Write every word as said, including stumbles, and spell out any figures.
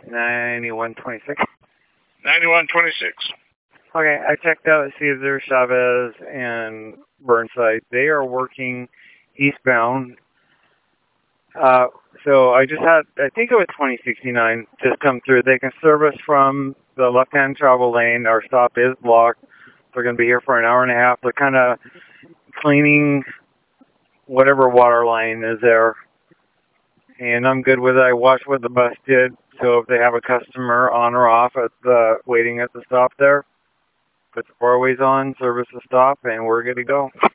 ninety-one twenty-six. ninety-one twenty-six. Okay, I checked out Cesar Chavez and Burnside. They are working eastbound. Uh, so I just had, I think it was twenty sixty-nine, just come through. They can service from the left-hand travel lane. Our stop is blocked. They're going to be here for an hour and a half. They're kind of cleaning whatever water line is there. And I'm good with it. I watched what the bus did. So if they have a customer on or off at the, waiting at the stop there, put the four ways on, service the stop, and we're good to go.